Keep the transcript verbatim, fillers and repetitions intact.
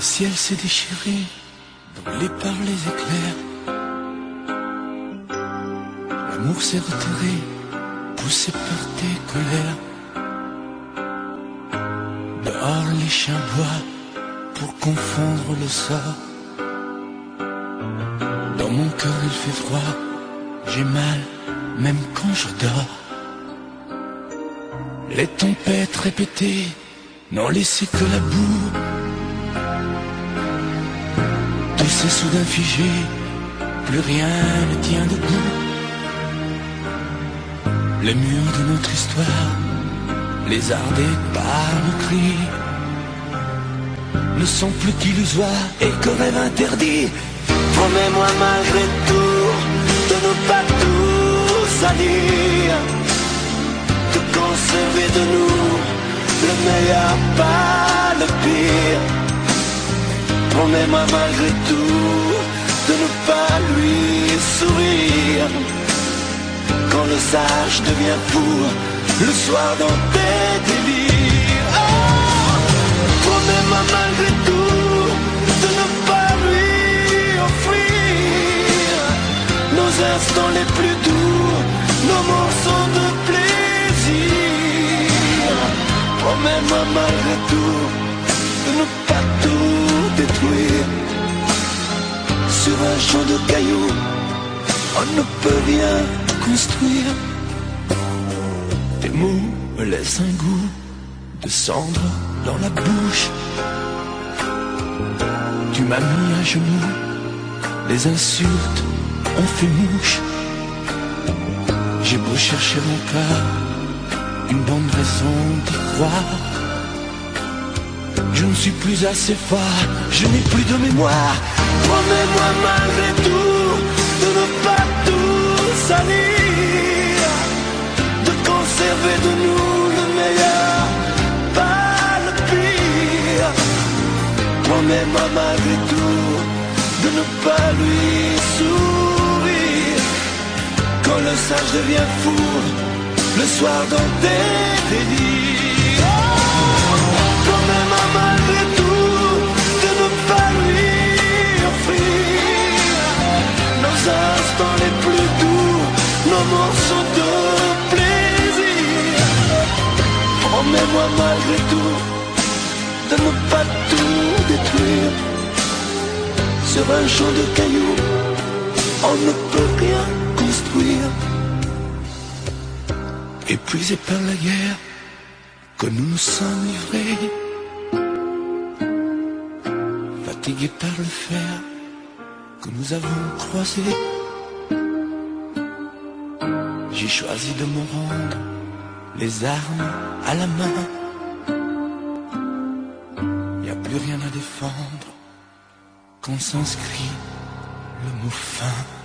ciel s'est déchiré, brûlé par les éclairs. L'amour s'est retiré, poussé par tes colères. Dehors les chiens boivent pour confondre le sort. Dans mon cœur il fait froid, j'ai mal même quand je dors. Les tempêtes répétées n'ont laissé que la boue. Tout s'est soudain figé, plus rien ne tient debout. Les murs de notre histoire, lézardés par nos cris, ne sont plus qu'illusoires et que rêve interdit. Promets-moi malgré tout de ne pas tout salir, de conserver de nous le meilleur, pas le pire. Promets-moi malgré tout de ne pas lui sourire quand le sage devient fou le soir dans tes délires. Oh, promets-moi malgré tout de ne pas lui offrir nos instants les plus doux, nos morceaux de plaisir. Promets-moi malgré tout de ne pas tout détruire. Sur un champ de cailloux, on ne peut rien construire. Tes mots me laissent un goût de cendre dans la bouche. Tu m'as mis à genoux, les insultes ont fait mouche. J'ai beau chercher mon cœur, une bonne raison d'y croire. Je ne suis plus assez fort, je n'ai plus de mémoire. Promets-moi malgré tout de ne pas tout salir, de conserver de nous le meilleur, pas le pire. Promets-moi malgré tout de ne pas lui sourire quand le sage devient fou le soir dans tes délires. Oh, promets-moi malgré tout de ne pas lui offrir nos instants les plus doux, nos morceaux de plaisir. Promets-moi malgré tout de ne pas tout détruire. Sur un champ de cailloux, on ne peut rien construire. Épuisés par la guerre que nous nous sommes livrés, fatigués par le fer que nous avons croisé, j'ai choisi de me rendre les armes à la main. Y a plus rien à défendre quand s'inscrit le mot fin.